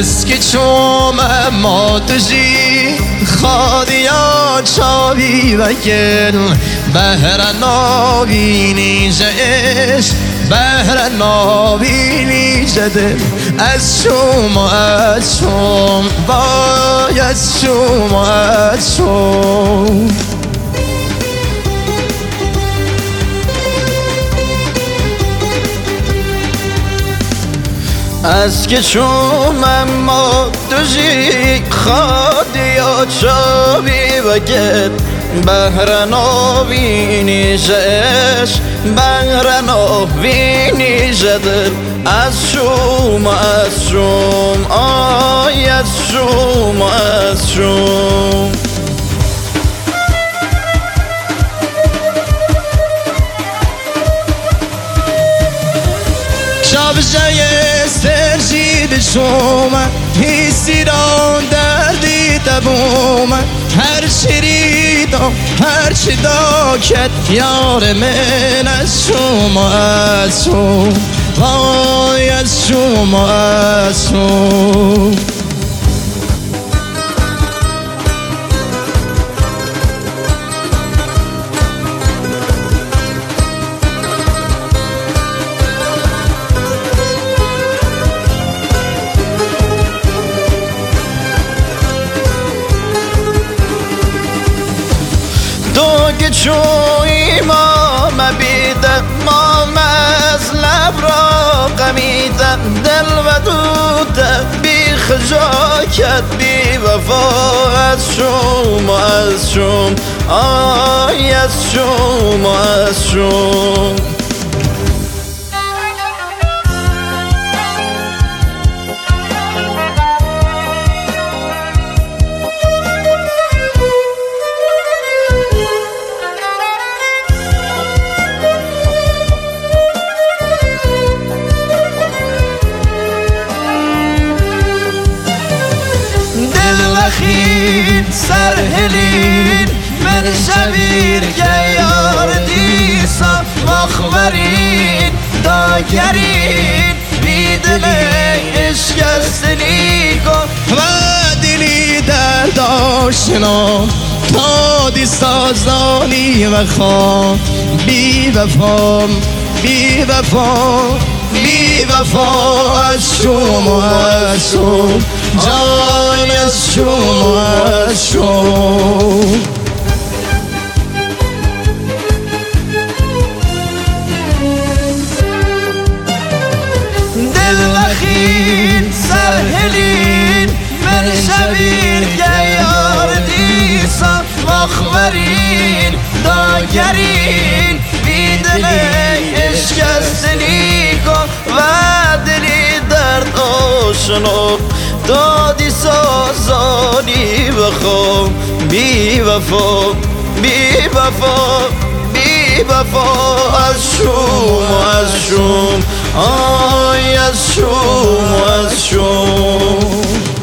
eski çömem ateşi Khadiya çavi ve gel Behre navini ceş Behre navini cedir Ez şum Vay ez şum از که چومم ما دوزی خادیا چاوی و گد بهر نوینی زش بهر نوینی زدر از شوم آی از شوم شابجای سرشید شوم حسی را دردی تبوم هر شریدم هر چی دا کت یار من از شوم وای از شوم که چوی ما مبیدن ما از لب را قمیدن دل و دوده بی خجاکت بی وفا از شوم آی از شوم خین سرهلین من شبیر یار دیسا مخبرین داگرین بیدل اشکستنی کن و دلی درد آشنا تا دی سازانی و خواب بی وفا از شوم جان از شوم دل وخین سرهلین من شبیر یار دیسا مخبرین داگرین بیدل اشکستنی کن و دلی درد آشنا دادی سازانی بخوام بی وفا از شوم آی از شوم